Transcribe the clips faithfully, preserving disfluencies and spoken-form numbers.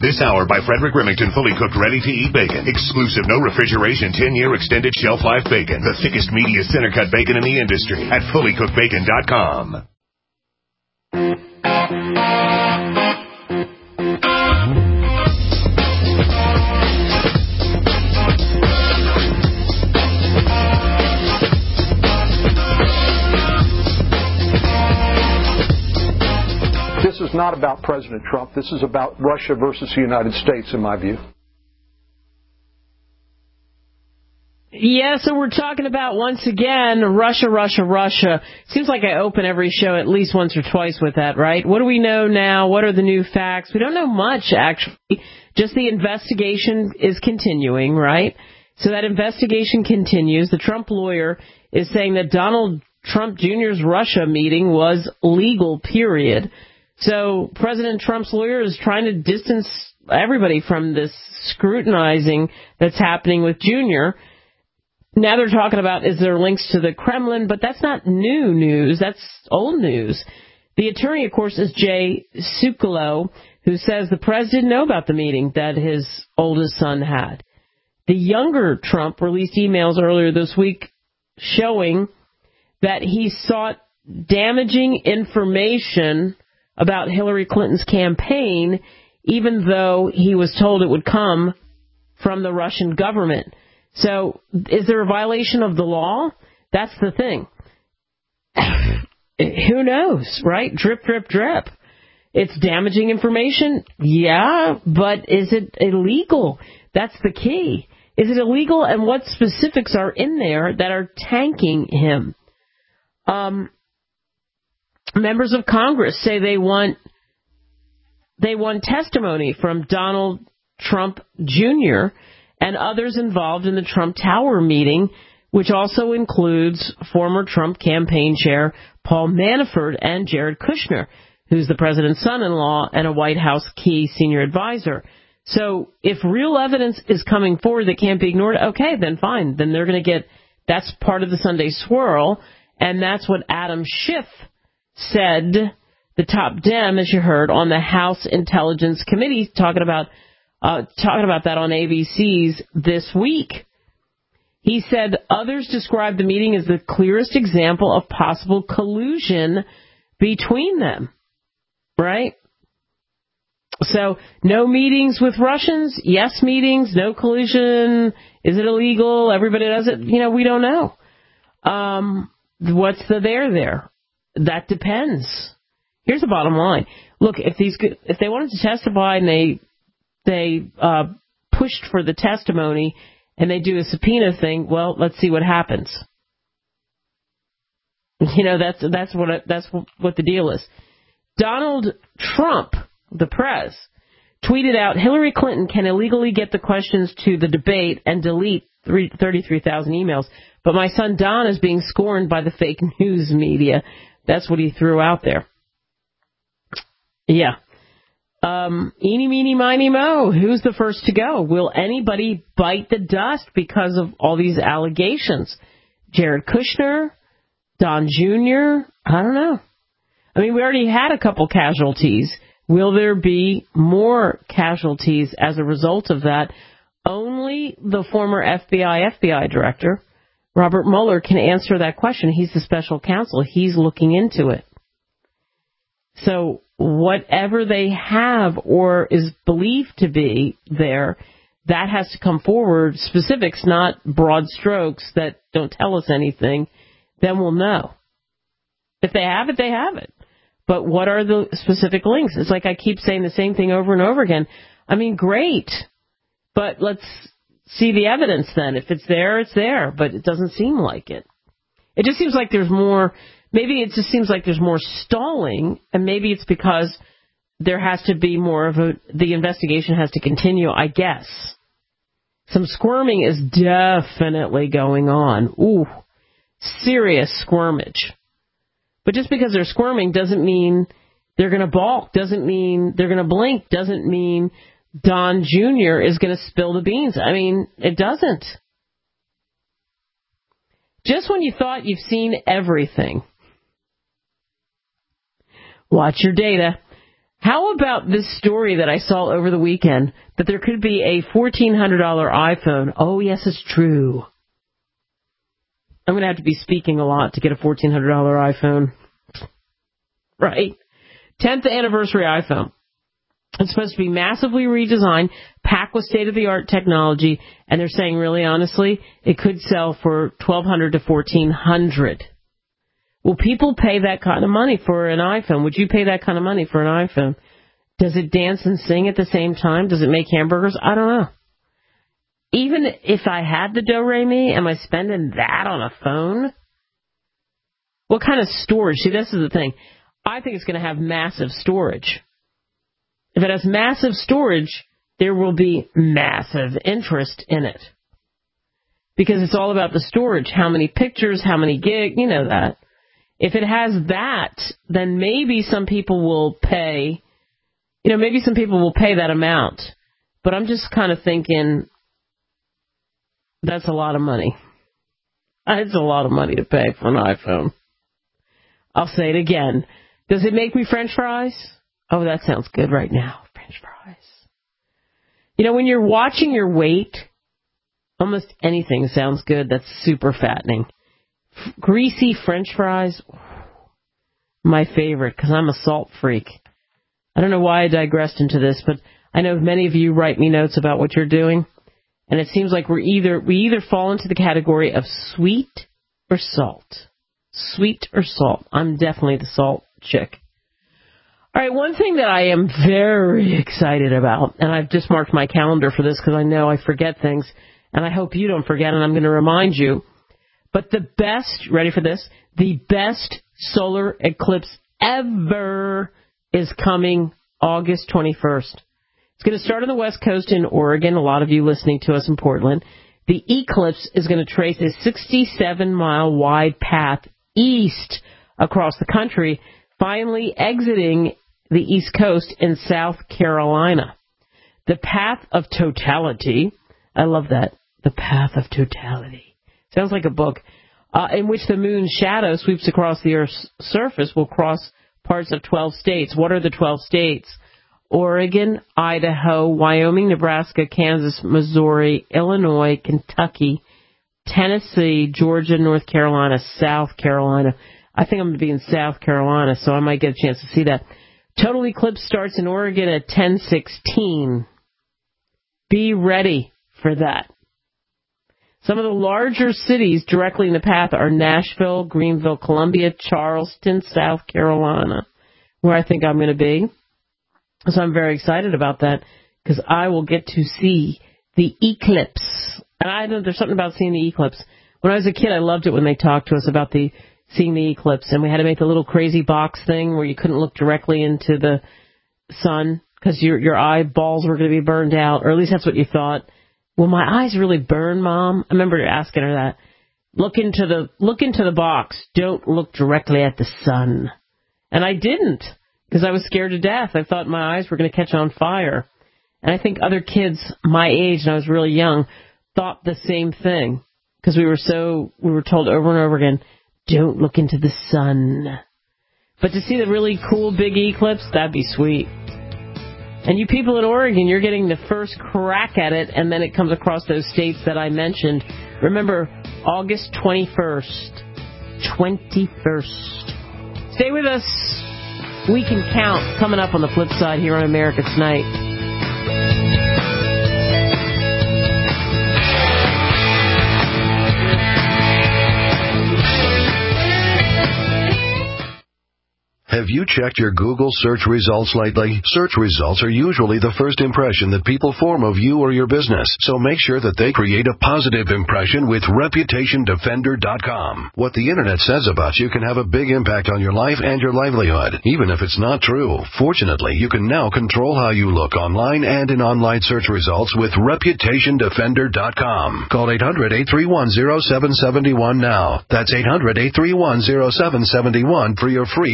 This hour by Frederick Remington, fully cooked, ready-to-eat bacon. Exclusive, no refrigeration, ten-year extended shelf life bacon. The thickest, meatiest center-cut bacon in the industry at fully cooked bacon dot com. This is not about President Trump. This is about Russia versus the United States, in my view. Yeah, so we're talking about, once again, Russia, Russia, Russia. Seems like I open every show at least once or twice with that, right? What do we know now? What are the new facts? We don't know much, actually. Just the investigation is continuing, right? So that investigation continues. The Trump lawyer is saying that Donald Trump Junior's Russia meeting was legal, period. So President Trump's lawyer is trying to distance everybody from this scrutinizing that's happening with Junior. Now they're talking about, is there links to the Kremlin? But that's not new news. That's old news. The attorney, of course, is Jay Sekulow, who says the press didn't know about the meeting that his oldest son had. The younger Trump released emails earlier this week showing that he sought damaging information about Hillary Clinton's campaign, even though he was told it would come from the Russian government. So is there a violation of the law? That's the thing. Who knows, right? Drip, drip, drip. It's damaging information? Yeah, but is it illegal? That's the key. Is it illegal, and what specifics are in there that are tanking him? Um, members of Congress say they want they want testimony from Donald Trump Junior and others involved in the Trump Tower meeting, which also includes former Trump campaign chair Paul Manafort and Jared Kushner, who's the president's son-in-law and a White House key senior advisor. So if real evidence is coming forward that can't be ignored, okay, then fine. Then they're going to get, that's part of the Sunday swirl, and that's what Adam Schiff said, the top Dem, as you heard, on the House Intelligence Committee, talking about uh, talking about that on A B C's This Week. He said others described the meeting as the clearest example of possible collusion between them, right? So no meetings with Russians, yes meetings, no collusion, is it illegal, everybody does it, you know, we don't know. Um, what's the there there? That depends. Here's the bottom line. Look, if these if they wanted to testify and they they uh, pushed for the testimony and they do a subpoena thing, well, let's see what happens. You know, that's that's what that's what the deal is. Donald Trump, the press, tweeted out, Hillary Clinton can illegally get the questions to the debate and delete thirty-three thousand emails, but my son Don is being scorned by the fake news media. That's what he threw out there. Yeah. Um, eeny, meeny, miny, mo. Who's the first to go? Will anybody bite the dust because of all these allegations? Jared Kushner? Don Junior? I don't know. I mean, we already had a couple casualties. Will there be more casualties as a result of that? Only the former F B I F B I director, Robert Mueller, can answer that question. He's the special counsel. He's looking into it. So whatever they have or is believed to be there, that has to come forward. Specifics, not broad strokes that don't tell us anything. Then we'll know. If they have it, they have it. But what are the specific links? It's like I keep saying the same thing over and over again. I mean, great. But let's see the evidence then. If it's there, it's there. But it doesn't seem like it. It just seems like there's more. Maybe it just seems like there's more stalling. And maybe it's because there has to be more of a, the investigation has to continue, I guess. Some squirming is definitely going on. Ooh, serious squirmage. But just because they're squirming doesn't mean they're going to balk, doesn't mean they're going to blink, doesn't mean Don Junior is going to spill the beans. I mean, it doesn't. Just when you thought you've seen everything, watch your data. How about this story that I saw over the weekend, that there could be a fourteen hundred dollars iPhone? Oh, yes, it's true. I'm going to have to be speaking a lot to get a fourteen hundred dollars iPhone. Right? tenth anniversary iPhone. It's supposed to be massively redesigned, packed with state-of-the-art technology, and they're saying, really honestly, it could sell for twelve hundred dollars to fourteen hundred dollars. Will people pay that kind of money for an iPhone? Would you pay that kind of money for an iPhone? Does it dance and sing at the same time? Does it make hamburgers? I don't know. Even if I had the do-re-mi, am I spending that on a phone? What kind of storage? See, this is the thing. I think it's going to have massive storage. If it has massive storage, there will be massive interest in it. Because it's all about the storage. How many pictures, how many gig, you know that. If it has that, then maybe some people will pay, you know, maybe some people will pay that amount. But I'm just kind of thinking, that's a lot of money. It's a lot of money to pay for an iPhone. I'll say it again. Does it make me French fries? Oh, that sounds good right now. French fries. You know, when you're watching your weight, almost anything sounds good that's super fattening. F- greasy French fries, my favorite, because I'm a salt freak. I don't know why I digressed into this, but I know many of you write me notes about what you're doing, and it seems like we're either we either fall into the category of sweet or salt. Sweet or salt. I'm definitely the salt chick. All right, one thing that I am very excited about, and I've just marked my calendar for this because I know I forget things, and I hope you don't forget, and I'm going to remind you, but the best, ready for this, the best solar eclipse ever is coming August twenty-first. It's going to start on the West Coast in Oregon, a lot of you listening to us in Portland. The eclipse is going to trace a sixty-seven mile wide path east across the country, finally exiting the East Coast in South Carolina. The path of totality, I love that, the path of totality. Sounds like a book, uh, in which the moon's shadow sweeps across the Earth's surface, will cross parts of twelve states. What are the twelve states? Oregon, Idaho, Wyoming, Nebraska, Kansas, Missouri, Illinois, Kentucky, Tennessee, Georgia, North Carolina, South Carolina. I think I'm going to be in South Carolina, so I might get a chance to see that. Total eclipse starts in Oregon at ten sixteen. Be ready for that. Some of the larger cities directly in the path are Nashville, Greenville, Columbia, Charleston, South Carolina, where I think I'm going to be. So I'm very excited about that because I will get to see the eclipse. And I know there's something about seeing the eclipse. When I was a kid, I loved it when they talked to us about the seeing the eclipse, and we had to make the little crazy box thing where you couldn't look directly into the sun because your your eyeballs were going to be burned out, or at least that's what you thought. Will my eyes really burn, Mom? I remember asking her that. Look into the look into the box. Don't look directly at the sun. And I didn't because I was scared to death. I thought my eyes were going to catch on fire. And I think other kids my age, and I was really young, thought the same thing because we were so we were told over and over again, don't look into the sun. But to see the really cool big eclipse, that'd be sweet. And you people in Oregon, you're getting the first crack at it, and then it comes across those states that I mentioned. Remember, August twenty-first. twenty-first. Stay with us. We Can Count coming up on the flip side here on America Tonight. Have you checked your Google search results lately? Search results are usually the first impression that people form of you or your business, so make sure that they create a positive impression with Reputation Defender dot com. What the Internet says about you can have a big impact on your life and your livelihood, even if it's not true. Fortunately, you can now control how you look online and in online search results with Reputation Defender dot com. Call eight hundred, eight three one, zero seven seven one now. That's eight hundred, eight three one, zero seven seven one for your free Reputation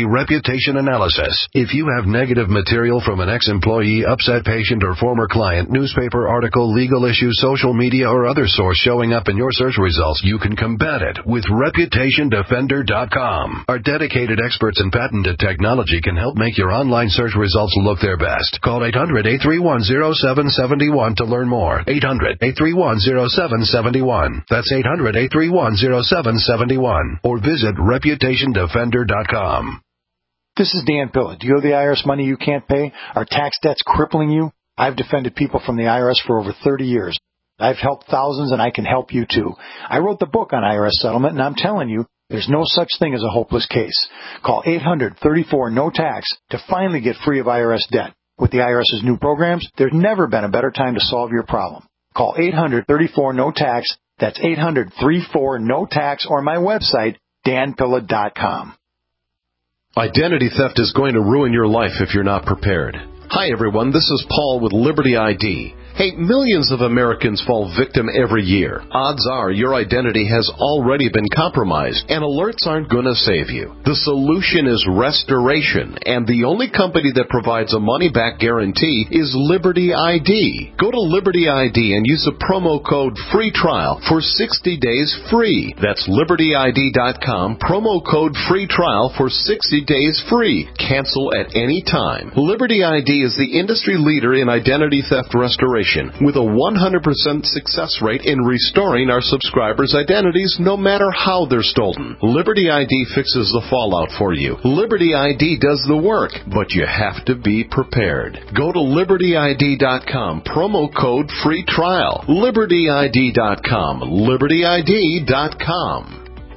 reputation analysis. If you have negative material from an ex-employee, upset patient, or former client, newspaper article, legal issue, social media, or other source showing up in your search results, you can combat it with reputation defender dot com. Our dedicated experts in patented technology can help make your online search results look their best. Call eight hundred, eight three one, zero seven seven one to learn more. eight hundred, eight three one, zero seven seven one. That's eight hundred, eight three one, zero seven seven one. Or visit reputation defender dot com. This is Dan Pilla. Do you owe the I R S money you can't pay? Are tax debts crippling you? I've defended people from the I R S for over thirty years. I've helped thousands, and I can help you too. I wrote the book on I R S settlement, and I'm telling you, there's no such thing as a hopeless case. Call eight hundred, thirty-four, no tax to finally get free of I R S debt. With the IRS's new programs, there's never been a better time to solve your problem. Call eight hundred, thirty-four, no tax. That's eight hundred, thirty-four, no tax, or my website, dan pilla dot com. Identity theft is going to ruin your life if you're not prepared. Hi, everyone. This is Paul with Liberty I D. Hey, millions of Americans fall victim every year. Odds are your identity has already been compromised, and alerts aren't going to save you. The solution is restoration, and the only company that provides a money-back guarantee is Liberty I D. Go to Liberty I D and use the promo code FREE TRIAL for sixty days free. That's liberty I D dot com, promo code FREE TRIAL for sixty days free. Cancel at any time. Liberty I D is the industry leader in identity theft restoration, with a one hundred percent success rate in restoring our subscribers' identities no matter how they're stolen. Liberty I D fixes the fallout for you. Liberty I D does the work, but you have to be prepared. Go to liberty I D dot com, promo code FREE TRIAL. liberty I D dot com, liberty I D dot com.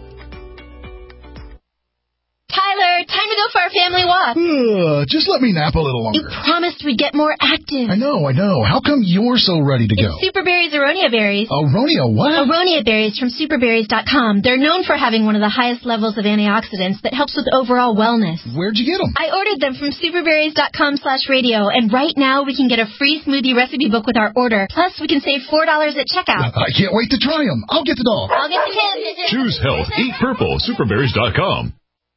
Tyler, time to go for our family walk. Uh, just let me nap a little longer. You promised we'd get more active. I know, I know. How come you're so ready to go? It's Superberry's Aronia berries. Aronia what? Aronia berries from superberries dot com. They're known for having one of the highest levels of antioxidants that helps with overall wellness. Where'd you get them? I ordered them from superberries dot com slash radio, and right now we can get a free smoothie recipe book with our order. Plus, we can save four dollars at checkout. I can't wait to try them. I'll get the dog. I'll get the kids. Choose health. Eat purple. superberries dot com.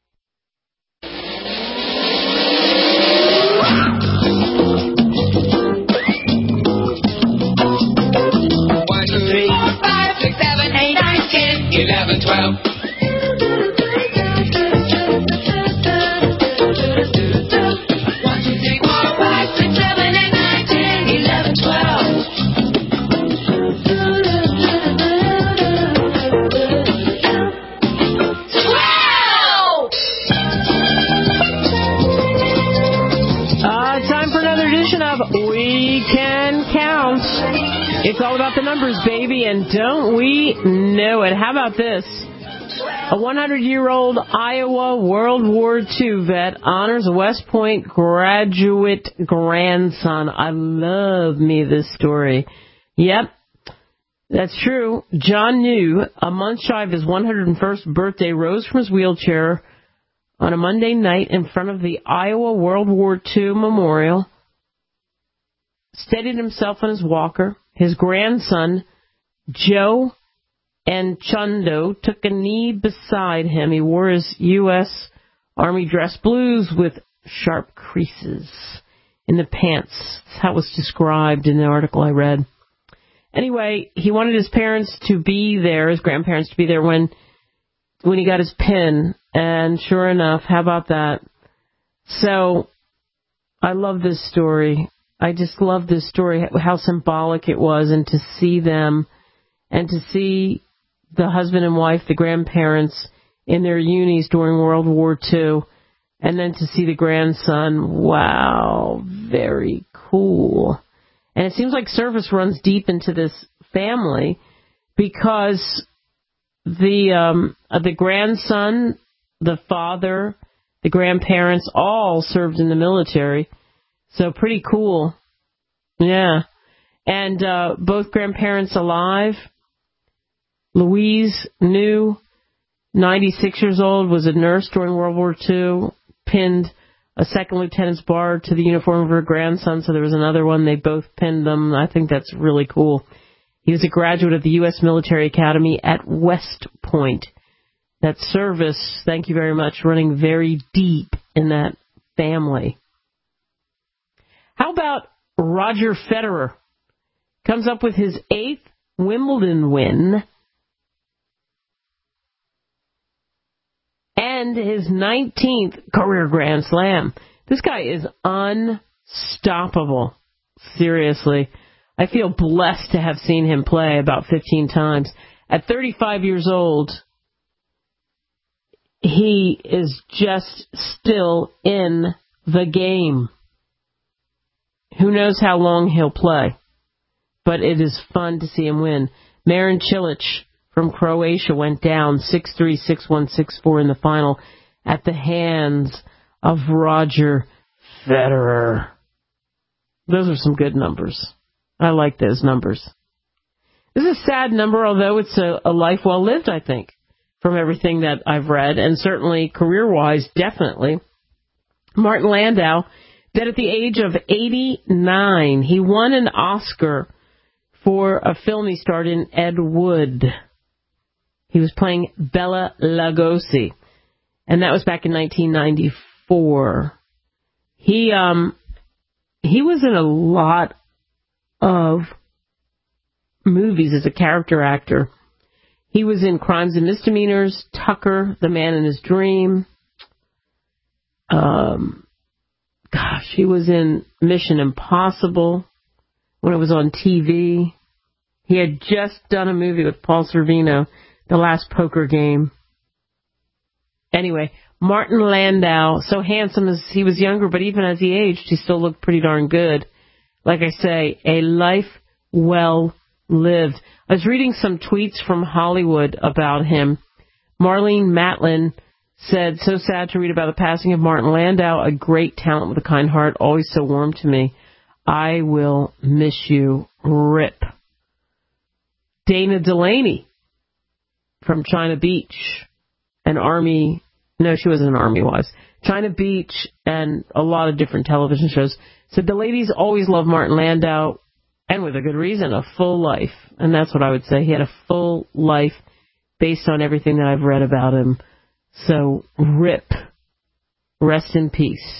eleven, twelve. One, two, three, four, five, six, seven, eight, nine, ten, eleven, twelve. Twelve! Uh, time for another edition of We Can Count. It's all about the numbers, baby, and don't we know it? How about this? A one hundred year old Iowa World War Two vet honors a West Point graduate grandson. I love me this story. Yep, that's true. John New, a month shy of his one hundred first birthday, rose from his wheelchair on a Monday night in front of the Iowa World War Two Memorial, steadied himself on his walker. His grandson, Joe Anchundo, took a knee beside him. He wore his U S Army dress blues with sharp creases in the pants. That's how it was described in the article I read. Anyway, he wanted his parents to be there, his grandparents to be there when when he got his pin. And sure enough, how about that? So, I love this story. I just love this story, how symbolic it was, and to see them, and to see the husband and wife, the grandparents, in their unis during World War Two, and then to see the grandson. Wow, very cool. And it seems like service runs deep into this family, because the um, uh, the grandson, the father, the grandparents all served in the military. So pretty cool. Yeah. And uh, both grandparents alive. Louise New, ninety-six years old, was a nurse during World War Two, pinned a second lieutenant's bar to the uniform of her grandson, so there was another one. They both pinned them. I think that's really cool. He was a graduate of the U S Military Academy at West Point. That service, thank you very much, running very deep in that family. How about Roger Federer? Comes up with his eighth Wimbledon win and his nineteenth career Grand Slam. This guy is unstoppable. Seriously. I feel blessed to have seen him play about fifteen times. At thirty-five years old, he is just still in the game. Who knows how long he'll play, but it is fun to see him win. Marin Cilic from Croatia went down six three, six one, six four in the final at the hands of Roger Federer. Those are some good numbers. I like those numbers. This is a sad number, although it's a, a life well lived, I think, from everything that I've read, and certainly career-wise, definitely. Martin Landau, dead at the age of eighty-nine. He won an Oscar for a film he starred in, Ed Wood. He was playing Bela Lugosi, and that was back in nineteen ninety-four. He um he was in a lot of movies as a character actor. He was in Crimes and Misdemeanors, Tucker, The Man in His Dream. Um, gosh, he was in Mission Impossible when it was on T V. He had just done a movie with Paul Sorvino, The Last Poker Game. Anyway, Martin Landau, so handsome as he was younger, but even as he aged, he still looked pretty darn good. Like I say, a life well lived. I was reading some tweets from Hollywood about him. Marlene Matlin said, so sad to read about the passing of Martin Landau, a great talent with a kind heart, always so warm to me. I will miss you, Rip. Dana Delaney from China Beach, an Army, no, she wasn't an Army wife, China Beach and a lot of different television shows, said the ladies always loved Martin Landau, and with a good reason, a full life. And that's what I would say. He had a full life based on everything that I've read about him. So, Rip. Rest in peace.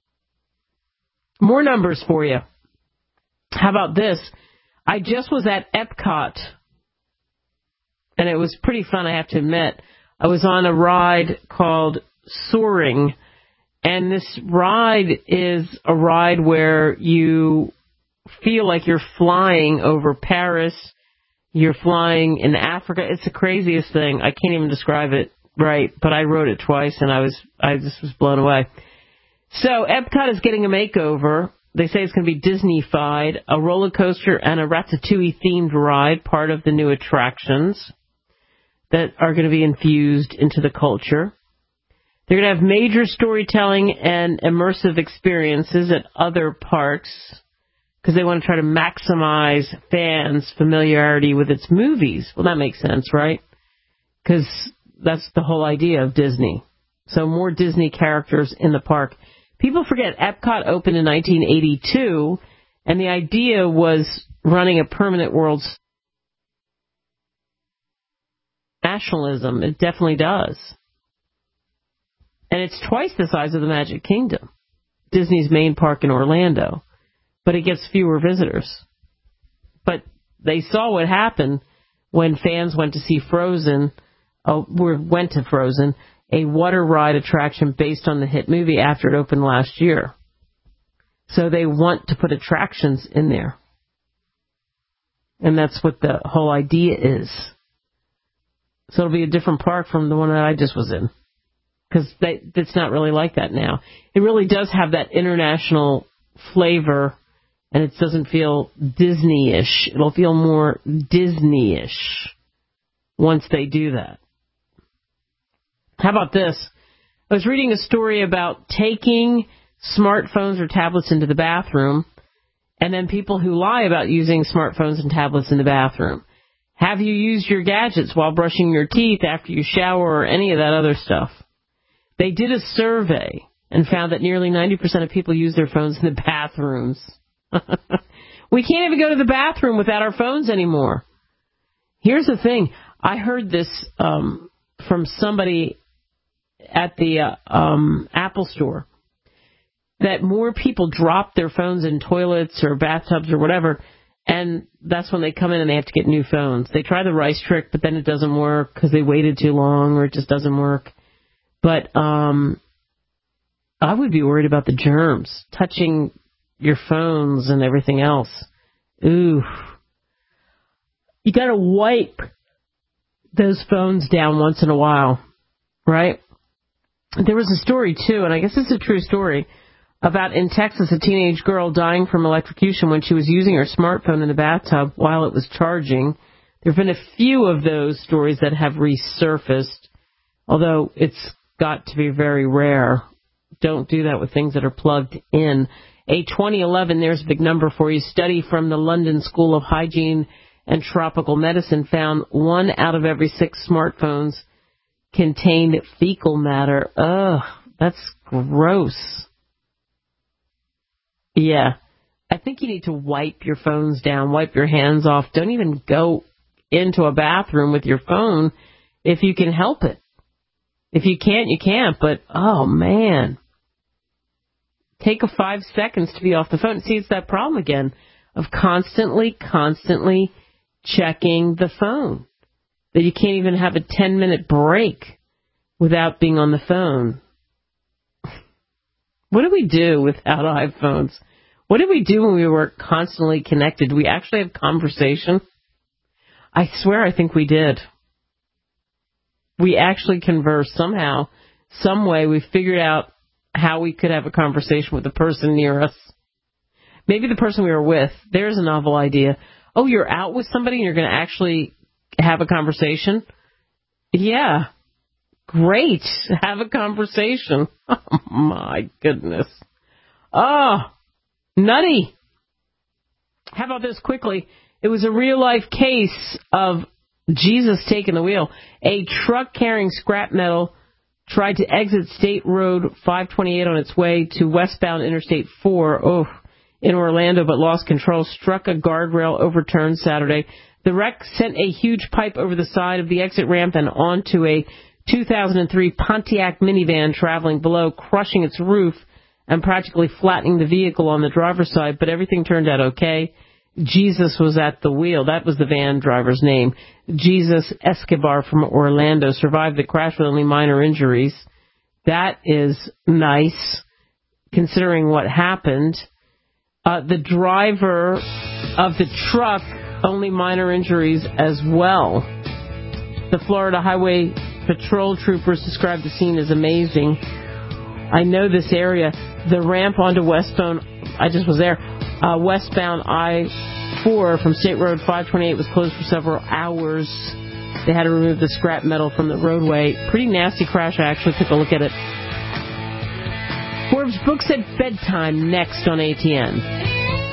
More numbers for you. How about this? I just was at Epcot, and it was pretty fun, I have to admit. I was on a ride called Soaring, and this ride is a ride where you feel like you're flying over Paris, you're flying in Africa. It's the craziest thing. I can't even describe it right, but I rode it twice, and I was I just was blown away. So Epcot is getting a makeover. They say it's going to be Disney-fied, a roller coaster and a Ratatouille-themed ride, part of the new attractions that are going to be infused into the culture. They're going to have major storytelling and immersive experiences at other parks because they want to try to maximize fans' familiarity with its movies. Well, that makes sense, right? Because that's the whole idea of Disney. So more Disney characters in the park. People forget Epcot opened in nineteen eighty-two, and the idea was running a permanent world nationalism. It definitely does. And it's twice the size of the Magic Kingdom, Disney's main park in Orlando. But it gets fewer visitors. But they saw what happened when fans went to see Frozen, uh, went to Frozen, a water ride attraction based on the hit movie after it opened last year. So they want to put attractions in there. And that's what the whole idea is. So it'll be a different park from the one that I just was in. Because it's not really like that now. It really does have that international flavor, and it doesn't feel Disney-ish. It'll feel more Disney-ish once they do that. How about this? I was reading a story about taking smartphones or tablets into the bathroom, and then people who lie about using smartphones and tablets in the bathroom. Have you used your gadgets while brushing your teeth, after you shower, or any of that other stuff? They did a survey and found that nearly ninety percent of people use their phones in the bathrooms. We can't even go to the bathroom without our phones anymore. Here's the thing. I heard this um, from somebody at the uh, um, Apple store that more people drop their phones in toilets or bathtubs or whatever, and that's when they come in and they have to get new phones. They try the rice trick, but then it doesn't work because they waited too long or it just doesn't work. But um, I would be worried about the germs touching your phones and everything else. Ooh. You got to wipe those phones down once in a while, right? There was a story, too, and I guess it's a true story, about in Texas a teenage girl dying from electrocution when she was using her smartphone in the bathtub while it was charging. There have been a few of those stories that have resurfaced, although it's got to be very rare. Don't do that with things that are plugged in. A twenty eleven, there's a big number for you, study from the London School of Hygiene and Tropical Medicine found one out of every six smartphones contained fecal matter. Ugh, that's gross. Yeah, I think you need to wipe your phones down, wipe your hands off. Don't even go into a bathroom with your phone if you can help it. If you can't, you can't, but oh man. Take a five seconds to be off the phone. See, it's that problem again of constantly, constantly checking the phone. That you can't even have a ten-minute break without being on the phone. What do we do without iPhones? What did we do when we were constantly connected? Do we actually have conversation? I swear I think we did. We actually conversed somehow, some way. We figured out how we could have a conversation with the person near us. Maybe the person we were with. There's a novel idea. Oh, you're out with somebody and you're going to actually have a conversation? Yeah. Great. Have a conversation. Oh, my goodness. Oh, nutty. How about this quickly? It was a real-life case of Jesus taking the wheel. A truck carrying scrap metal tried to exit State Road five twenty-eight on its way to westbound Interstate four oh, in Orlando, but lost control, struck a guardrail, overturned Saturday. The wreck sent a huge pipe over the side of the exit ramp and onto a two thousand three Pontiac minivan traveling below, crushing its roof and practically flattening the vehicle on the driver's side, but everything turned out okay. Jesus was at the wheel. That was the van driver's name. Jesus Escobar from Orlando survived the crash with only minor injuries. That is nice, considering what happened. Uh, the driver of the truck, only minor injuries as well. The Florida Highway Patrol troopers described the scene as amazing. I know this area. The ramp onto westbound, I just was there, uh, westbound I four from State Road five twenty-eight was closed for several hours. They had to remove the scrap metal from the roadway. Pretty nasty crash. I actually took a look at it. Forbes Books at Bedtime next on A T N.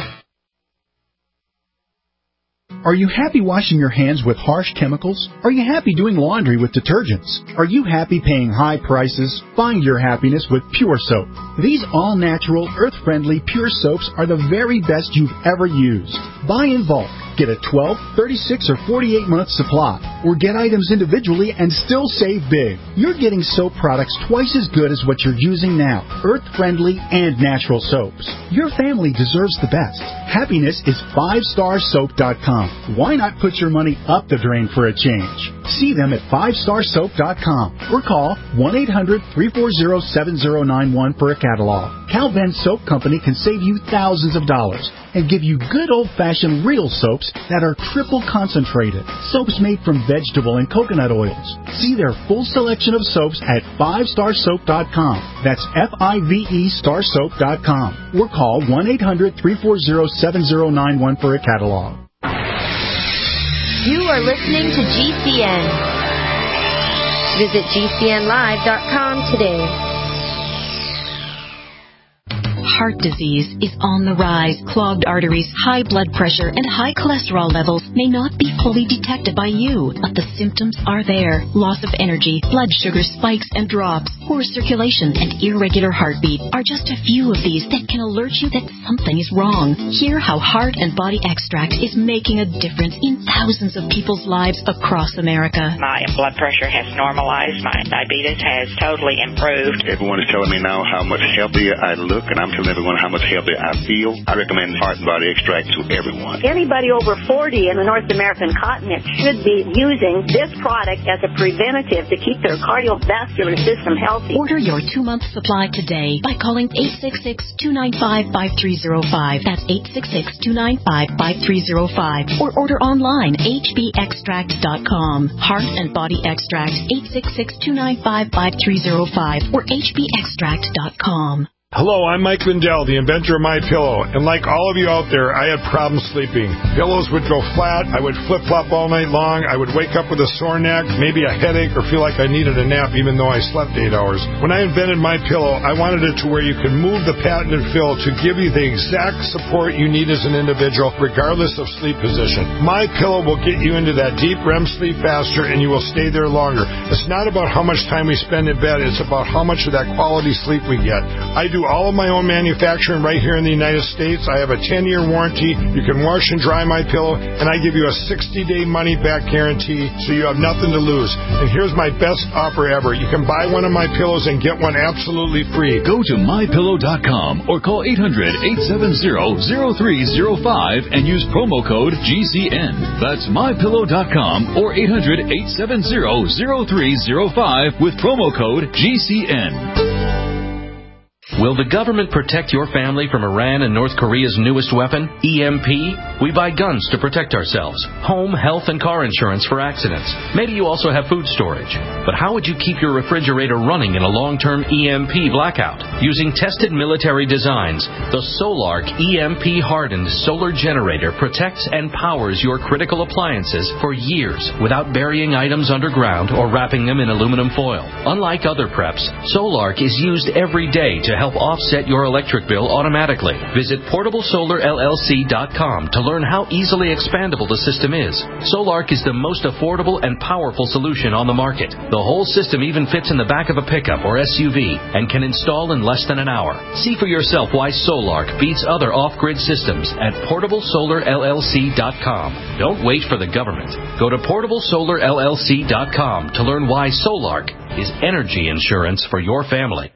Are you happy washing your hands with harsh chemicals? Are you happy doing laundry with detergents? Are you happy paying high prices? Find your happiness with Pure Soap. These all-natural, earth-friendly Pure Soaps are the very best you've ever used. Buy in bulk. Get a twelve, thirty-six, or forty-eight month supply. Or get items individually and still save big. You're getting soap products twice as good as what you're using now. Earth-friendly and natural soaps. Your family deserves the best. Happiness is five star soap dot com. Why not put your money up the drain for a change? See them at five star soap dot com or call one eight hundred, three four zero, seven zero nine one for a catalog. Cal Ben Soap Company can save you thousands of dollars and give you good old-fashioned real soaps that are triple concentrated. Soaps made from vegetable and coconut oils. See their full selection of soaps at five star soap dot com. That's F I V E star soap dot com. Or call one eight hundred, three four zero, seven zero nine one for a catalog. You are listening to G C N. Visit G C N live dot com today. heart disease is on the rise. Clogged arteries, high blood pressure, and high cholesterol levels may not be fully detected by you, but the symptoms are there. Loss of energy, blood sugar spikes and drops, poor circulation, and irregular heartbeat are just a few of these that can alert you that something is wrong. Hear how Heart and Body Extract is making a difference in thousands of people's lives across America. My blood pressure has normalized. My diabetes has totally improved. Everyone is telling me now how much healthier I look, and I'm telling everyone how much healthier I feel. I recommend Heart and Body Extract to everyone. Anybody over forty in the North American continent should be using this product as a preventative to keep their cardiovascular system healthy. Order your two-month supply today by calling eight six six, two nine five, five three zero five. That's eight six six, two nine five, five three zero five. Or order online, h b extract dot com. Heart and Body Extract, eight six six, two nine five, five three zero five or h b extract dot com. Hello, I'm Mike Lindell, the inventor of MyPillow, and like all of you out there, I had problems sleeping. Pillows would go flat, I would flip-flop all night long, I would wake up with a sore neck, maybe a headache, or feel like I needed a nap even though I slept eight hours. When I invented MyPillow, I wanted it to where you could move the patented fill to give you the exact support you need as an individual, regardless of sleep position. MyPillow will get you into that deep R E M sleep faster, and you will stay there longer. It's not about how much time we spend in bed, it's about how much of that quality sleep we get. I do all of my own manufacturing right here in the United States. I have a ten-year warranty. You can wash and dry my pillow, and I give you a sixty-day money-back guarantee, so you have nothing to lose. And here's my best offer ever. You can buy one of my pillows and get one absolutely free. Go to my pillow dot com or call eight hundred, eight seven zero, zero three zero five and use promo code G C N. That's my pillow dot com or eight hundred, eight seven zero, zero three zero five with promo code G C N. Will the government protect your family from Iran and North Korea's newest weapon, E M P? We buy guns to protect ourselves, home, health, and car insurance for accidents. Maybe you also have food storage. But how would you keep your refrigerator running in a long-term E M P blackout? Using tested military designs, the Solark E M P-hardened solar generator protects and powers your critical appliances for years without burying items underground or wrapping them in aluminum foil. Unlike other preps, Solark is used every day to help offset your electric bill automatically. Visit portable solar L L C dot com to learn how easily expandable the system is. Solark is the most affordable and powerful solution on the market. The whole system even fits in the back of a pickup or S U V and can install in less than an hour. See for yourself why Solark beats other off-grid systems at portable solar L L C dot com. Don't wait for the government. Go to portable solar L L C dot com to learn why Solark is energy insurance for your family.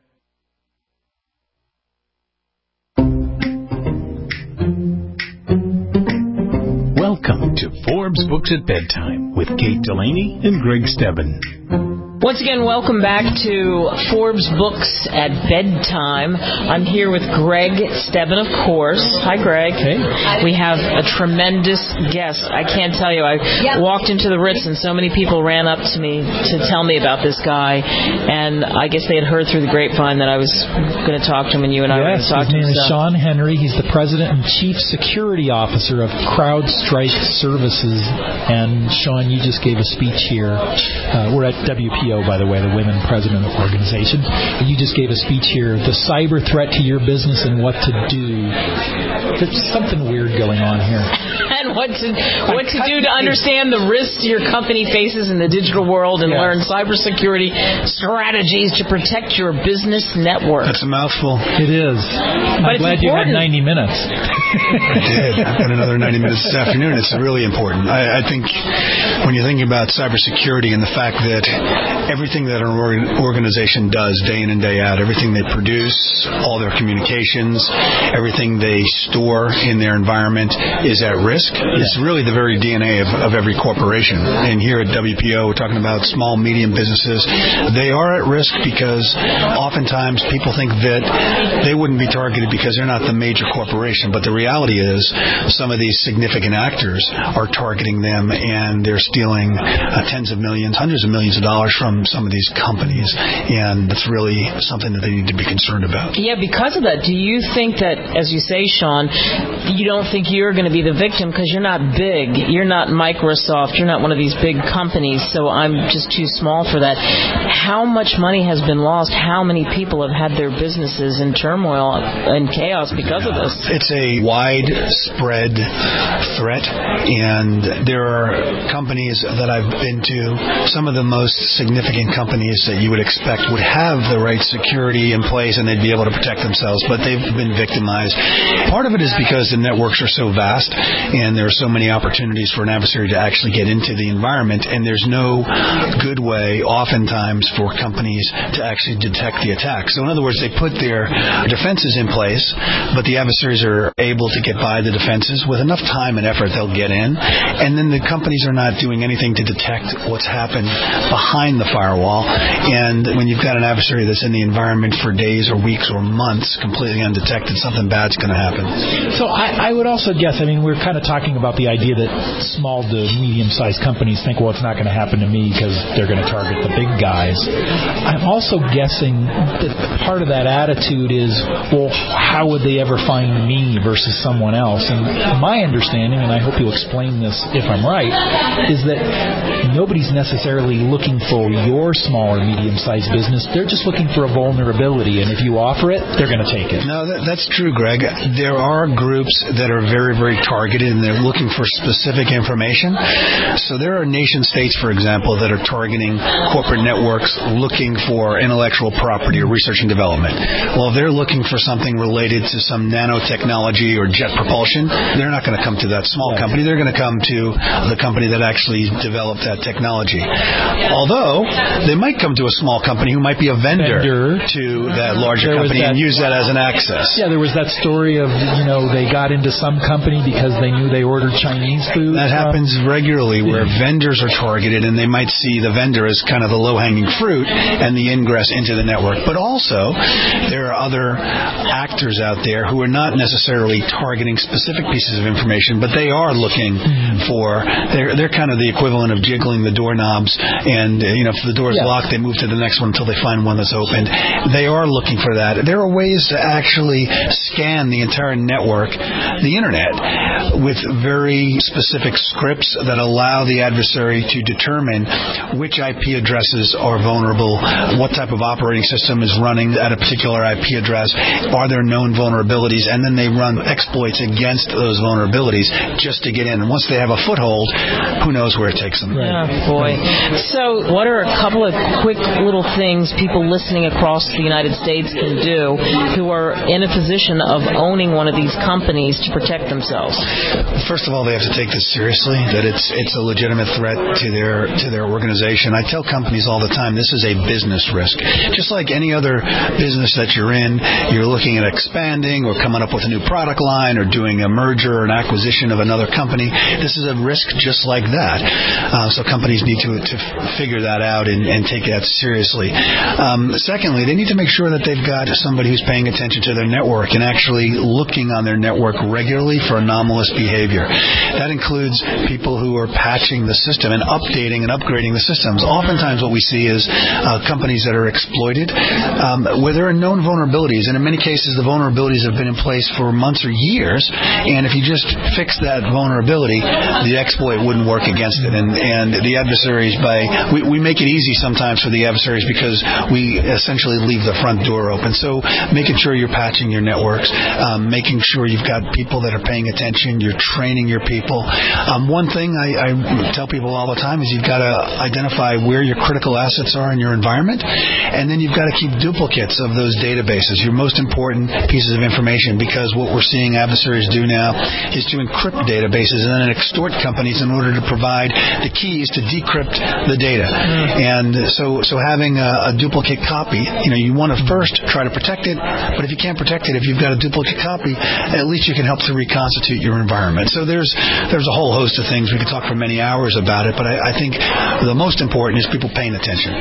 Welcome to Forbes Books at Bedtime with Kate Delaney and Greg Stebbin. Once again, welcome back to Forbes Books at Bedtime. I'm here with Greg Stebbin, of course. Hi, Greg. Hey. We have a tremendous guest. I can't tell you. I yep. walked into the Ritz and so many people ran up to me to tell me about this guy. And I guess they had heard through the grapevine that I was going to talk to him, and you and I yes, were going to talk to him. His name is Sean Henry. He's the President and Chief Security Officer of CrowdStrike Services. And, Sean, you just gave a speech here. Uh, we're at W P O, by the way, the Women President Organization. And you just gave a speech here, the cyber threat to your business and what to do. There's something weird going on here. And what to what to do to understand the risks your company faces in the digital world and yes. learn cybersecurity strategies to protect your business network. That's a mouthful. It is. But I'm glad important. you had ninety minutes. I did. I've got another ninety minutes this afternoon. It's really important. I, I think when you're thinking about cybersecurity and the fact that everything that an organization does day in and day out, everything they produce, all their communications, everything they store in their environment is at risk. Yeah. It's really the very D N A of, of every corporation. And here at W P O, we're talking about small, medium businesses. They are at risk because oftentimes people think that they wouldn't be targeted because they're not the major corporation. But the reality is some of these significant actors are targeting them, and they're stealing uh, tens of millions, hundreds of millions of dollars from some of these companies. And that's really something that they need to be concerned about. Yeah, because of that, do you think that, as you say, Sean, you don't think you're going to be the victim because you're not big. You're not Microsoft. You're not one of these big companies, so I'm just too small for that. How much money has been lost? How many people have had their businesses in turmoil and chaos because of this? It's a widespread threat, and there are companies that I've been to, some of the most significant companies that you would expect would have the right security in place and they'd be able to protect themselves, but they've been victimized. Part of it is because the networks are so vast and there are so many opportunities for an adversary to actually get into the environment, and there's no good way oftentimes for companies to actually detect the attack. So in other words, they put their defenses in place, but the adversaries are able to get by the defenses. With enough time and effort, they'll get in, and then the companies are not doing anything to detect what's happened behind the firewall. And when you've got an adversary that's in the environment for days or weeks or months completely undetected, something bad's going to happen. So I, I would also guess, I mean, we're kind of talking about the idea that small to medium-sized companies think, well, it's not going to happen to me because they're going to target the big guys. I'm also guessing that part of that attitude is, well, how would they ever find me versus someone else? And my understanding, and I hope you'll explain this if I'm right, is that nobody's necessarily looking for your small or medium-sized business. They're just looking for a vulnerability, and if you offer it, they're going to take it. No, that, that's true, Greg. There are groups that are very, very targeted, and they're looking for specific information. So there are nation-states, for example, that are targeting corporate networks looking for intellectual property or research and development. Well, if they're looking for something related to some nanotechnology or jet propulsion, they're not going to come to that small company. They're going to come to the company that actually developed that technology. Although, they might come to a small company who might be a vendor, vendor. to that larger there company that, and use that as an access. Yeah, there was that story of, you know, they got into some company because they knew they ordered Chinese food. That from. happens regularly where yeah. vendors are targeted, and they might see the vendor as kind of the low-hanging fruit and the ingress into the network. But also, there are other actors out there who are not necessarily targeting specific pieces of information, but they are looking mm. for, they're, they're kind of the equivalent of jiggling the doorknobs, and, you know, if the door's yeah. locked, they move to the next one until they find one that's opened. They are looking for that. There are ways to actually scan the entire network, the internet, with very specific scripts that allow the adversary to determine which I P addresses are vulnerable, what type of operating system is running at a particular I P address, are there known vulnerabilities, and then they run exploits against those vulnerabilities just to get in. And once they have a foothold, who knows where it takes them. Right. Oh, boy. So what are a couple of quick little things people listening across the United States can do who are in a position of owning one of these companies to protect themselves? First of all, they have to take this seriously, that it's it's a legitimate threat to their to their organization. I tell companies all the time, this is a business risk. Just like any other business that you're in, you're looking at expanding or coming up with a new product line or doing a merger or an acquisition of another company. This is a risk just like that. Uh, so companies need to, to figure that out and, and take that seriously. Um, secondly, they need to make sure that they've got somebody who's paying attention to their network and actually looking on their network regularly for anomalous behavior. That includes people who are patching the system and updating and upgrading the systems. Oftentimes what we see is uh, companies that are exploited um, where there are known vulnerabilities, and in many cases the vulnerabilities have been in place for months or years, and if you just fix that vulnerability, the exploit wouldn't work against it. And, and the adversaries, by we, we make it easy sometimes for the adversaries because we essentially leave the front door open. So making sure you're patching your networks, um, making sure you've got people that are paying attention, you're training your people. Um, one thing I, I tell people all the time is you've got to identify where your critical assets are in your environment, and then you've got to keep duplicates of those databases, your most important pieces of information, because what we're seeing adversaries do now is to encrypt databases and then extort companies in order to provide the keys to decrypt the data. Mm. And so so having a, a duplicate copy, you know, you want to first try to protect it, but if you can't protect it, if you've got a duplicate copy, at least you can help to reconstitute your environment. So there's there's a whole host of things. We could talk for many hours about it, but I, I think the most important is people paying attention.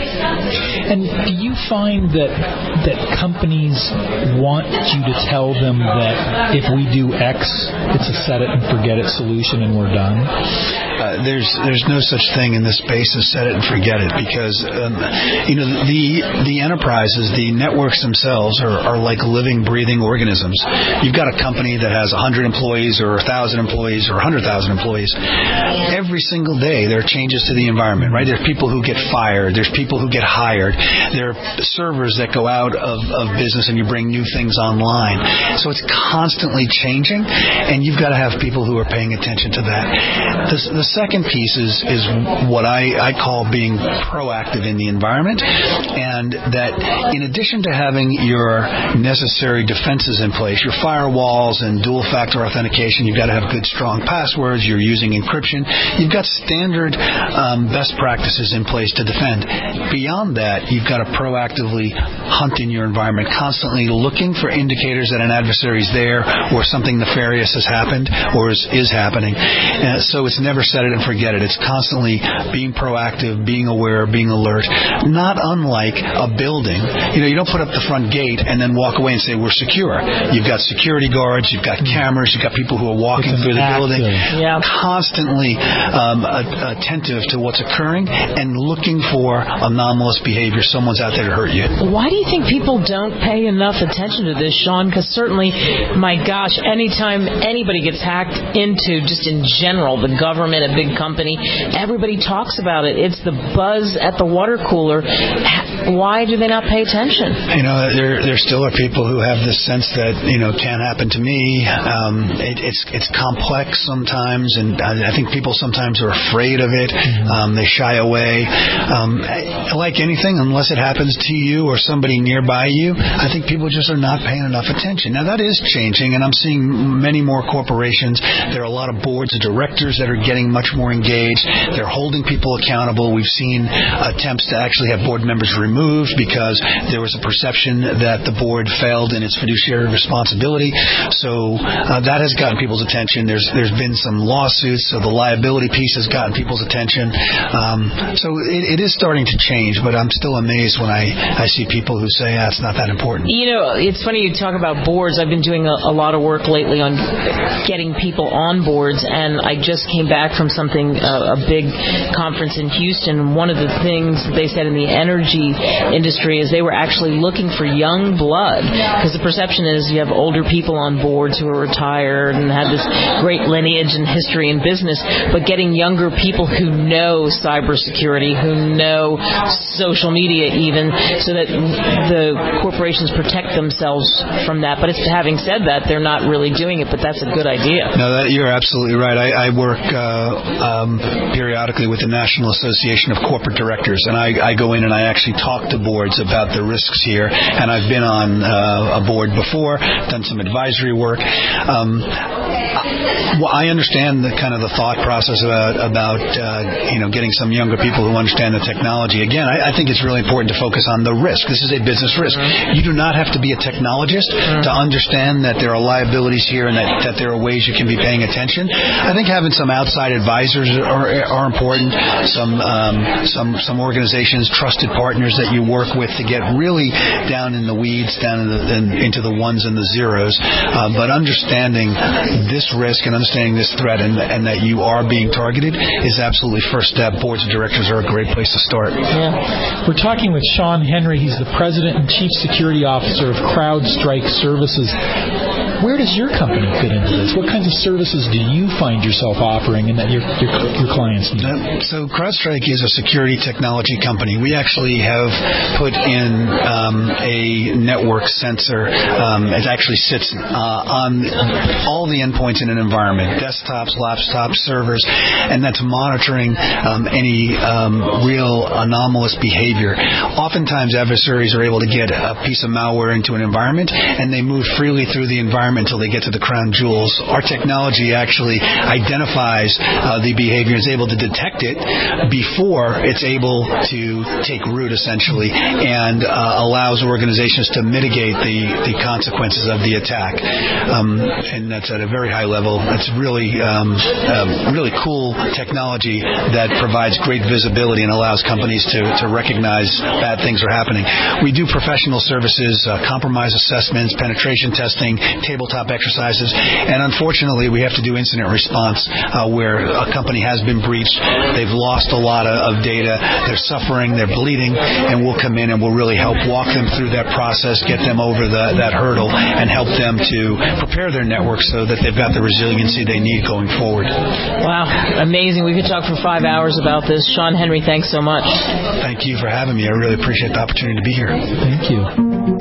And do you find that that companies want you to tell them that if we do X, it's a set it and forget it solution and we're done? Uh, there's there's no such thing in this space as set it and forget it, because um, you know the the enterprises, the networks themselves are, are like living, breathing organisms. You've got a company that has one hundred employees or one thousand employees or one hundred thousand employees. Every single day there are changes to the environment, right? There's people who get fired. There's people who get hired. There are servers that go out of, of business and you bring new things online. So it's constantly changing, and you've got to have people who are paying attention to that. The, the second piece is, is what I, I call being proactive in the environment, and that in addition to having your necessary defenses in place, your firewalls and dual-factor authentication, you've got to have good, strong passwords, you're using encryption, you've got standard um, best practices in place to defend. Beyond that, you've got to proactively hunt in your environment, constantly looking for indicators that an adversary is there or something nefarious has happened or is, is happening. Uh, so it's never set it and forget it. It's constantly being proactive, being aware, being alert. Not unlike a building. You know, you don't put up the front gate and then walk away and say we're secure. You've got security guards, you've got cameras, you've got people who are walking through the active. building, yeah. constantly um, attentive to what's occurring and looking for anomalous behavior. Someone's out there to hurt you. Why do you think people don't pay enough attention to this, Sean? Because certainly, my gosh, anytime anybody gets hacked into, just in general, the government, a big company, everybody talks about it. It's the buzz at the water cooler. Why do they not pay attention? You know, there there still are people who have this sense that, you know, can't happen to me. Um, it, it's it's complex sometimes, and I, I think people sometimes are afraid of it. Um, they shy away. Um, like anything, unless it happens to you or somebody nearby you, I think people just are not paying enough attention. Now, that is changing, and I'm seeing many more corporations. There are a lot of boards of directors that are getting much more engaged. They're holding people accountable. We've seen attempts to actually have board members removed because there was a perception that the board failed in its fiduciary responsibility. So uh, that has gotten people's attention. There's there's been some lawsuits, so the liability piece has gotten people's attention. Um, so it, it is starting to change, but I'm still amazed when I, I see people who say, ah, it's not that important. You know, it's funny you talk about boards. I've been doing a, a lot of work lately on getting people on boards, and I just came back from something, uh, a big conference in Houston. One of the things that they said in the energy industry is they were actually looking for young blood, because the perception is you have older people on boards who are retired and have this great lineage and history in business, but getting younger people who know cybersecurity, who know social media even, so that the corporations protect themselves from that. But it's, having said that, they're not really doing it, but that's a good idea. No, that, you're absolutely right. I, I work uh, um, periodically with the National Association of Corporate Directors, and I, I go in and I actually talk to boards about the risks here, and I've been on uh, a board before, done some advisory work. Um, well, I understand the kind of the thought process about about uh, you know getting some younger people who understand the technology. Again, I, I think it's really important to focus on the risk. This is a business risk. Mm-hmm. You do not have to be a technologist mm-hmm. to understand that there are liabilities here and that, that there are ways you can be paying attention. I think having some outside advisors are, are important. Some um, some some organizations, trusted partners that you work with to get really down in the weeds, down in the, in, into the ones and the zeros. Uh, but understanding this risk and understanding this threat and, and that you are being targeted is absolutely first step. Boards of directors are a great place to start. Yeah. We're talking with Sean Henry. He's the President and Chief Security Officer of CrowdStrike Services. Where does your company fit into this? What kinds of services do you find yourself offering and that your your, your clients need? Uh, so CrowdStrike is a security technology company. We actually have put in um, a network sensor. Um, it actually sits uh, on all the endpoints in an environment, desktops, laptops, servers, and that's monitoring um, any um, real anomalous behavior. Oftentimes adversaries are able to get a piece of malware into an environment and they move freely through the environment until they get to the crown jewels. Our technology actually identifies uh, the behavior, is able to detect it before it's able to take root, essentially, and uh, allows organizations to mitigate the, the consequences of the attack. Um, and that's at a very high level. It's really, um, uh, really cool technology that provides great visibility and allows companies to, to recognize bad things are happening. We do professional services, uh, compromise assessments, penetration testing, table tabletop exercises. And unfortunately, we have to do incident response uh, where a company has been breached. They've lost a lot of, of data. They're suffering. They're bleeding. And we'll come in and we'll really help walk them through that process, get them over the, that hurdle, and help them to prepare their network so that they've got the resiliency they need going forward. Wow. Amazing. We could talk for five hours about this. Sean Henry, thanks so much. Thank you for having me. I really appreciate the opportunity to be here. Thank you.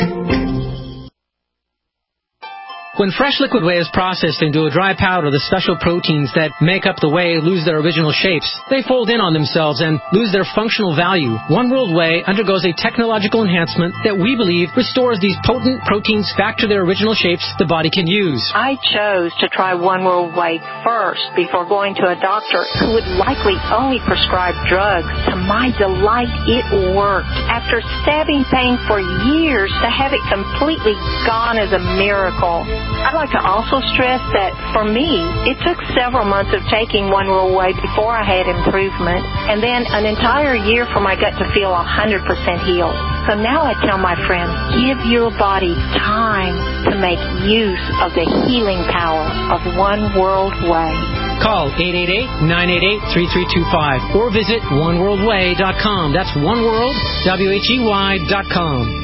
When fresh liquid whey is processed into a dry powder, the special proteins that make up the whey lose their original shapes. They fold in on themselves and lose their functional value. One World Whey undergoes a technological enhancement that we believe restores these potent proteins back to their original shapes the body can use. I chose to try One World Whey first before going to a doctor who would likely only prescribe drugs. To my delight, it worked. After stabbing pain for years, to have it completely gone is a miracle. I'd like to also stress that, for me, it took several months of taking One World Whey before I had improvement, and then an entire year for my gut to feel one hundred percent healed. So now I tell my friends, give your body time to make use of the healing power of One World Whey. Call eight eight eight, nine eight eight, three three two five or visit one world way dot com. That's oneworld, W H E Y dot com.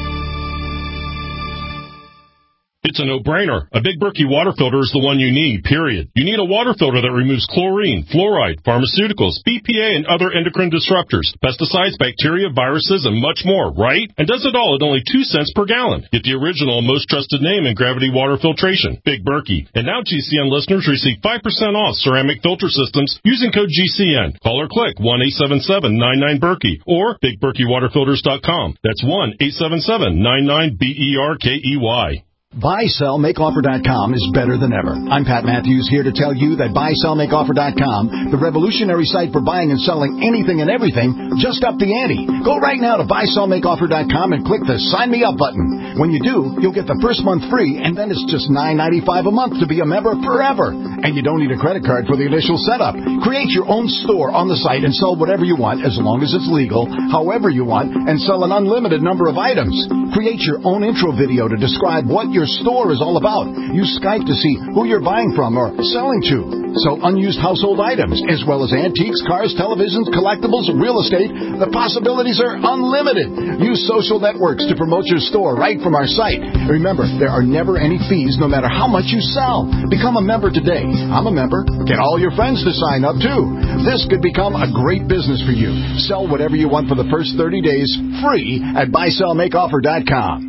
It's a no-brainer. A Big Berkey water filter is the one you need, period. You need a water filter that removes chlorine, fluoride, pharmaceuticals, B P A, and other endocrine disruptors, pesticides, bacteria, viruses, and much more, right? And does it all at only two cents per gallon. Get the original and most trusted name in gravity water filtration, Big Berkey. And now G C N listeners receive five percent off ceramic filter systems using code G C N. Call or click one eight seven seven, nine nine, Berkey or big berkey water filters dot com. That's one eight seven seven, nine nine, B E R K E Y. buy sell make offer dot com is better than ever. I'm Pat Matthews, here to tell you that buy sell make offer dot com, the revolutionary site for buying and selling anything and everything, just upped the ante. Go right now to buy sell make offer dot com and click the Sign Me Up button. When you do, you'll get the first month free, and then it's just nine ninety-five a month to be a member forever. And you don't need a credit card for the initial setup. Create your own store on the site and sell whatever you want, as long as it's legal, however you want, and sell an unlimited number of items. Create your own intro video to describe what your store is all about. Use Skype to see who you're buying from or selling to. Sell unused household items, as well as antiques, cars, televisions, collectibles, real estate. The possibilities are unlimited. Use social networks to promote your store right from our site. Remember, there are never any fees no matter how much you sell. Become a member today. I'm a member. Get all your friends to sign up, too. This could become a great business for you. Sell whatever you want for the first thirty days, free at buy sell make offer dot com.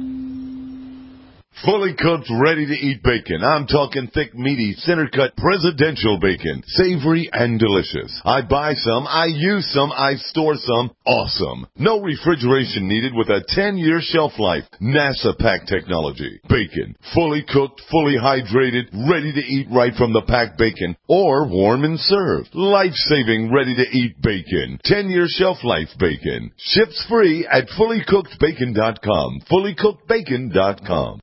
Fully cooked, ready-to-eat bacon. I'm talking thick, meaty, center-cut presidential bacon. Savory and delicious. I buy some, I use some, I store some. Awesome. No refrigeration needed with a ten-year shelf life. NASA pack technology. Bacon. Fully cooked, fully hydrated, ready to eat right from the packed bacon. Or warm and served. Life-saving, ready-to-eat bacon. ten-year shelf life bacon. Ships free at fully cooked bacon dot com. fully cooked bacon dot com.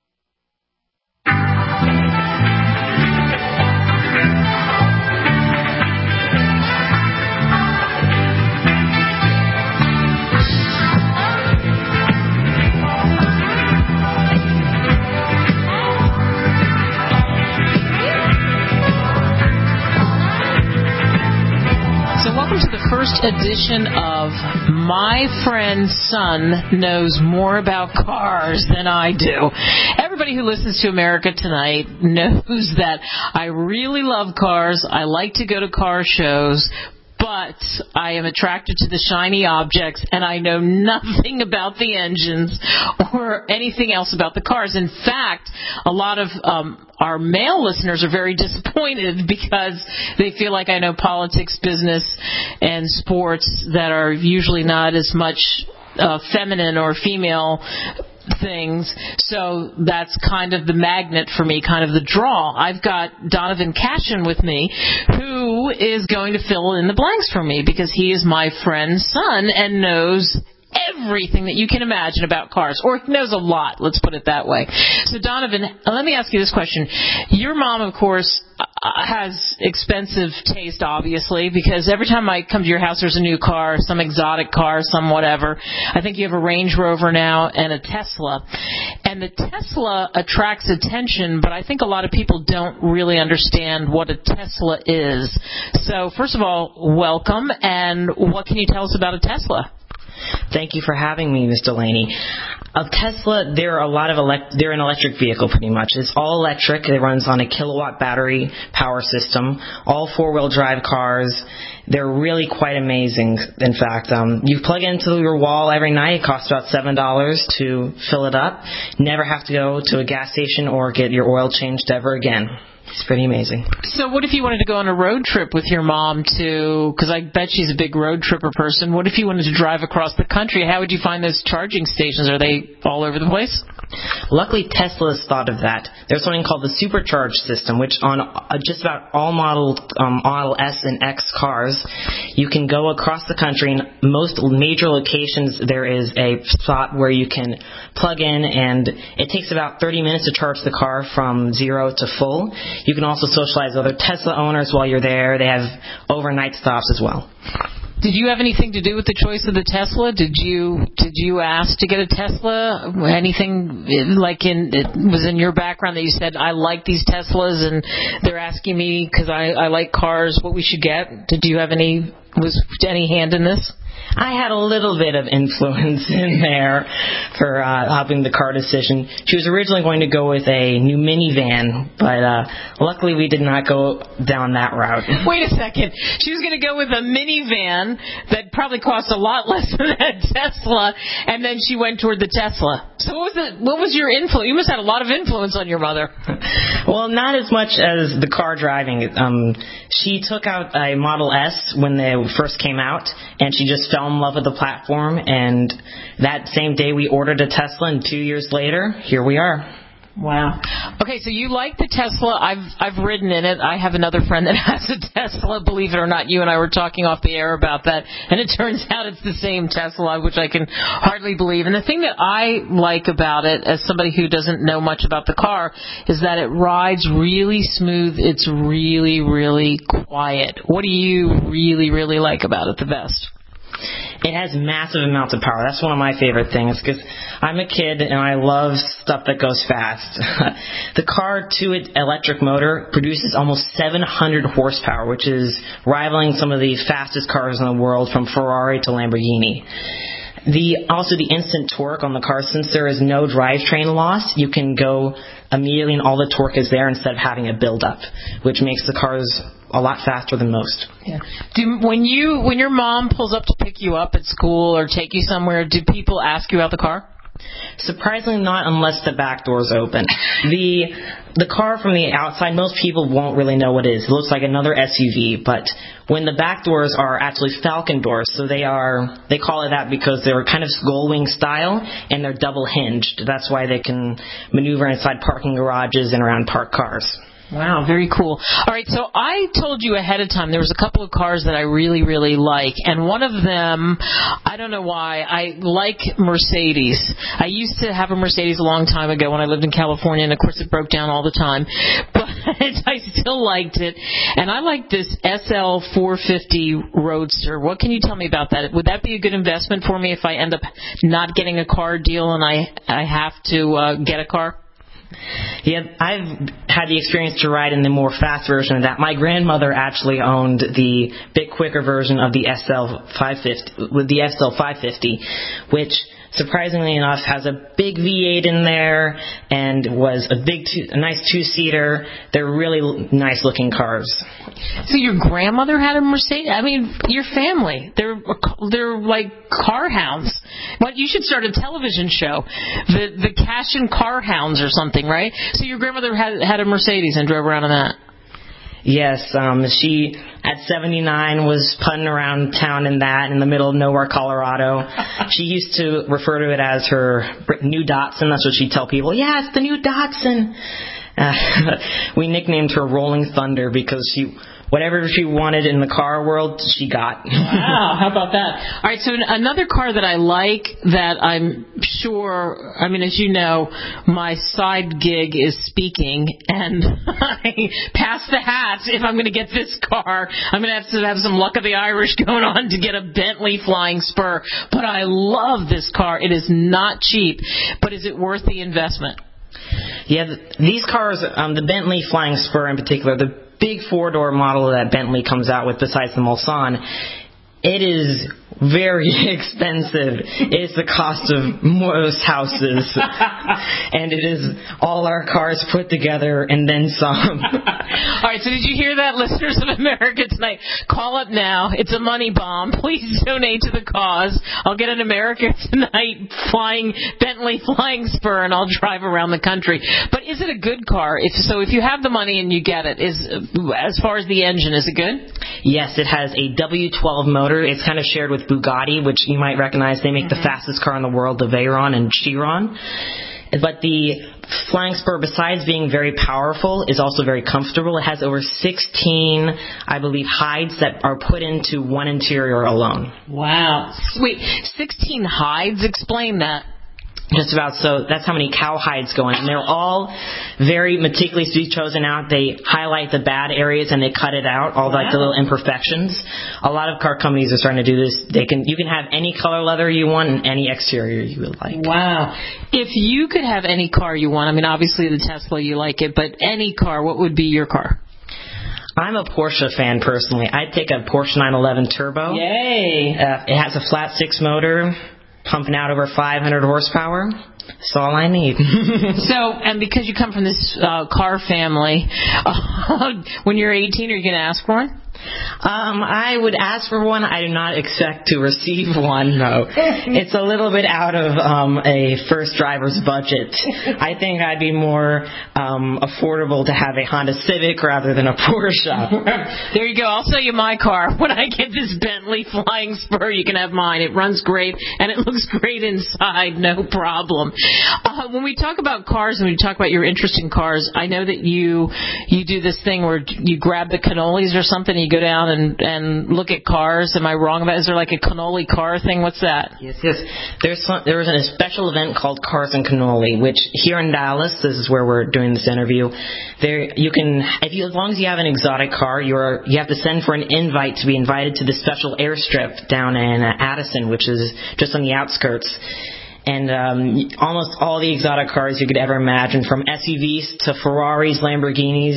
Welcome to the first edition of My Friend's Son Knows More About Cars Than I Do. Everybody who listens to America Tonight knows that I really love cars. I like to go to car shows, but I am attracted to the shiny objects, and I know nothing about the engines or anything else about the cars. In fact, a lot of um, our male listeners are very disappointed because they feel like I know politics, business, and sports that are usually not as much uh, feminine or female things. So that's kind of the magnet for me, kind of the draw. I've got Donovan Cashin with me, who is going to fill in the blanks for me because he is my friend's son and knows everything that you can imagine about cars, or knows a lot, let's put it that way. So Donovan, let me ask you this question. Your mom, of course, has expensive taste, obviously, because every time I come to your house, there's a new car, some exotic car, some whatever. I think you have a Range Rover now and a Tesla. And the Tesla attracts attention, but I think a lot of people don't really understand what a Tesla is. So, first of all, welcome, and what can you tell us about a Tesla? Thank you for having me, Miz Delaney. Of Tesla, there are a lot of elect- they're an electric vehicle pretty much. It's all electric. It runs on a kilowatt battery power system. All four-wheel drive cars. They're really quite amazing. In fact, um, you plug it into your wall every night. It costs about seven dollars to fill it up. Never have to go to a gas station or get your oil changed ever again. It's pretty amazing. So what if you wanted to go on a road trip with your mom to, because I bet she's a big road tripper person, what if you wanted to drive across the country? How would you find those charging stations? Are they all over the place? Luckily, Tesla's thought of that. There's something called the supercharge system, which on uh, just about all Model um, Model S and X cars, you can go across the country. In most major locations, there is a spot where you can plug in, and it takes about thirty minutes to charge the car from zero to full. You can also socialize with other Tesla owners while you're there. They have overnight stops as well. Did you have anything to do with the choice of the Tesla? Did you did you ask to get a Tesla? Anything like in it was in your background that you said, I like these Teslas and they're asking me because I, I like cars what we should get? Did you have any was any hand in this? I had a little bit of influence in there for uh, helping the car decision. She was originally going to go with a new minivan, but uh, luckily we did not go down that route. Wait a second. She was going to go with a minivan that probably cost a lot less than that Tesla, and then she went toward the Tesla. So what was the, what was your influence? You must have had a lot of influence on your mother. Well, not as much as the car driving. Um, she took out a Model S when they first came out, and she just fell in love with the platform, and that same day we ordered a Tesla, and two years later, here we are. Wow. Okay, so you like the Tesla. I've I've ridden in it. I have another friend that has a Tesla. Believe it or not, you and I were talking off the air about that, and it turns out it's the same Tesla, which I can hardly believe. And the thing that I like about it, as somebody who doesn't know much about the car, is that it rides really smooth. It's really, really quiet. What do you really, really like about it the best? It has massive amounts of power. That's one of my favorite things because I'm a kid and I love stuff that goes fast. The car to its electric motor produces almost seven hundred horsepower, which is rivaling some of the fastest cars in the world from Ferrari to Lamborghini. The also the instant torque on the car, since there is no drivetrain loss, you can go immediately and all the torque is there instead of having a build-up, which makes the cars a lot faster than most. Yeah. Do, when you when your mom pulls up to pick you up at school or take you somewhere, do people ask you about the car? Surprisingly not, unless the back door's open. The the car from the outside, most people won't really know what it is. It looks like another S U V, but when the back doors are actually falcon doors, so they are they call it that because they're kind of gull-wing style and they're double hinged. That's why they can maneuver inside parking garages and around parked cars. Wow, very cool. All right, so I told you ahead of time there was a couple of cars that I really, really like, and one of them, I don't know why, I like Mercedes. I used to have a Mercedes a long time ago when I lived in California, and of course it broke down all the time, but I still liked it, and I like this S L four fifty Roadster. What can you tell me about that? Would that be a good investment for me if I end up not getting a car deal and I, I have to uh, get a car? Yeah, I've had the experience to ride in the more fast version of that. My grandmother actually owned the bit quicker version of the S L five fifty, with the S L five fifty, which surprisingly enough has a big V eight in there and was a big, two, a nice two-seater. They're really nice-looking cars. So your grandmother had a Mercedes? I mean, your family, they're they're like car hounds. What, you should start a television show, the the Cashin Car Hounds or something, right? So your grandmother had had a Mercedes and drove around in that. Yes, um, she at seventy-nine was putting around town in that in the middle of nowhere, Colorado. She used to refer to it as her new Datsun. That's what she'd tell people. Yeah, it's the new Datsun. Uh, we nicknamed her Rolling Thunder because she whatever she wanted in the car world, she got. Wow, how about that? All right, so another car that I like that I'm sure, I mean, as you know, my side gig is speaking, and I pass the hat if I'm going to get this car. I'm going to have to have some luck of the Irish going on to get a Bentley Flying Spur. But I love this car. It is not cheap, but is it worth the investment? Yeah, th- these cars, um, the Bentley Flying Spur in particular, the big four-door model that Bentley comes out with besides the Mulsanne, it is very expensive. It's the cost of most houses. And it is all our cars put together and then some. All right, so did you hear that, listeners of America Tonight? Call up now. It's a money bomb. Please donate to the cause. I'll get an America Tonight flying Bentley Flying Spur, and I'll drive around the country. But is it a good car? If so, if you have the money and you get it, is as far as the engine, is it good? Yes, it has a W twelve motor. It's kind of shared with Bugatti, which you might recognize. They make mm-hmm. the fastest car in the world, the Veyron and Chiron. But the Flying Spur, besides being very powerful, is also very comfortable. It has over sixteen, I believe, hides that are put into one interior alone. Wow. Sweet. sixteen hides? Explain that. Just about, so that's how many cow hides go in. And they're all very meticulously chosen out. They highlight the bad areas and they cut it out, all wow. like the little imperfections. A lot of car companies are starting to do this. They can You can have any color leather you want and any exterior you would like. Wow. If you could have any car you want, I mean, obviously the Tesla, you like it, but any car, what would be your car? I'm a Porsche fan, personally. I'd take a Porsche nine eleven Turbo. Yay! Uh, it has a flat six motor, pumping out over five hundred horsepower. That's all I need. So, and because you come from this uh, car family, uh, when you're eighteen, are you going to ask for one? Um, I would ask for one. I do not expect to receive one, no. It's a little bit out of um, a first driver's budget. I think I'd be more um, affordable to have a Honda Civic rather than a Porsche. There you go. I'll sell you my car. When I get this Bentley Flying Spur, you can have mine. It runs great, and it looks great inside, no problem. Uh, when we talk about cars and we talk about your interest in cars, I know that you you do this thing where you grab the cannolis or something, and you go down and, and look at cars. Am I wrong about it? Is there like a cannoli car thing? What's that? Yes, yes. There's some, there was a special event called Cars and Cannoli, which here in Dallas, this is where we're doing this interview, there you can, if you, as long as you have an exotic car, you're you have to send for an invite to be invited to the special airstrip down in uh, Addison, which is just on the outskirts. And um, almost all the exotic cars you could ever imagine, from S U Vs to Ferraris, Lamborghinis,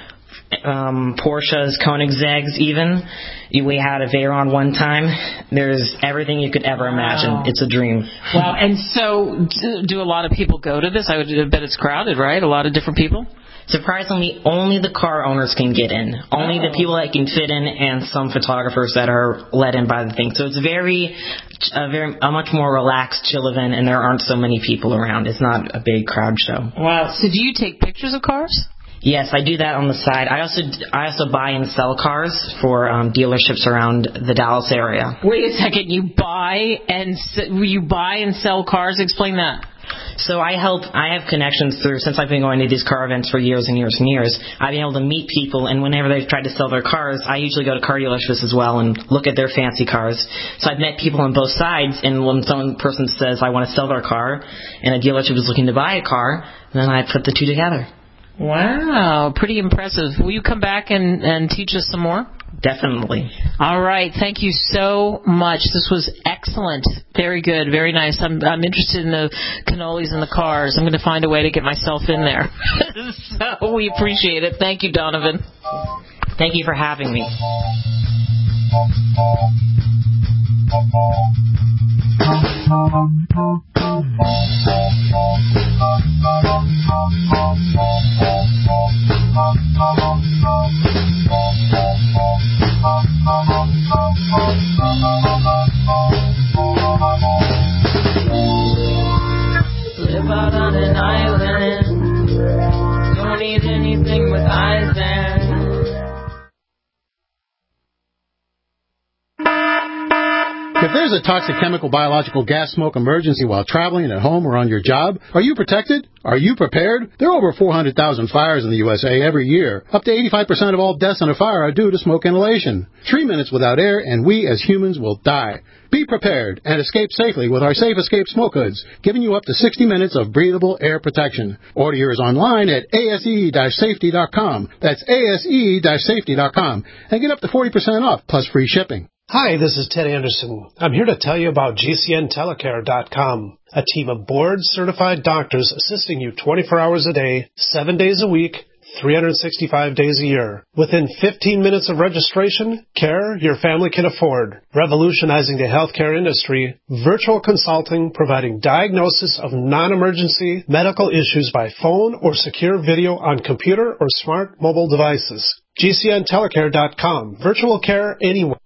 um, Porsches, Koenigsegg's even. We had a Veyron one time. There's everything you could ever imagine. Wow. It's a dream. Wow. And so do a lot of people go to this? I would bet it's crowded, right? A lot of different people? Surprisingly, only the car owners can get in. Only oh. the people that can fit in, and some photographers that are let in by the thing. So it's very, a very, a much more relaxed, chill event, and there aren't so many people around. It's not a big crowd show. Wow. So do you take pictures of cars? Yes, I do that on the side. I also I also buy and sell cars for um, dealerships around the Dallas area. Wait a second, you buy and you buy and sell cars? Explain that. So I help, I have connections through, since I've been going to these car events for years and years and years, I've been able to meet people, and whenever they've tried to sell their cars, I usually go to car dealerships as well and look at their fancy cars. So I've met people on both sides, and when some person says I want to sell their car, and a dealership is looking to buy a car, then I put the two together. Wow, pretty impressive. Will you come back and, and teach us some more? Definitely. All right. Thank you so much. This was excellent. Very good. Very nice. I'm I'm interested in the cannolis and the cars. I'm going to find a way to get myself in there. So we appreciate it. Thank you, Donovan. Thank you for having me. Live out on an island, don't need anything with eyes and... If there's a toxic chemical, biological, gas, smoke emergency while traveling at home or on your job, are you protected? Are you prepared? There are over four hundred thousand fires in the U S A every year. Up to eighty-five percent of all deaths in a fire are due to smoke inhalation. Three minutes without air and we as humans will die. Be prepared and escape safely with our Safe Escape Smoke Hoods, giving you up to sixty minutes of breathable air protection. Order yours online at A S E safety dot com. That's A S E safety dot com. And get up to forty percent off plus free shipping. Hi, this is Ted Anderson. I'm here to tell you about G C N telecare dot com, a team of board-certified doctors assisting you twenty-four hours a day, seven days a week, three hundred sixty-five days a year. Within fifteen minutes of registration, care your family can afford. Revolutionizing the healthcare industry, virtual consulting providing diagnosis of non-emergency medical issues by phone or secure video on computer or smart mobile devices. G C N telecare dot com. Virtual care anywhere.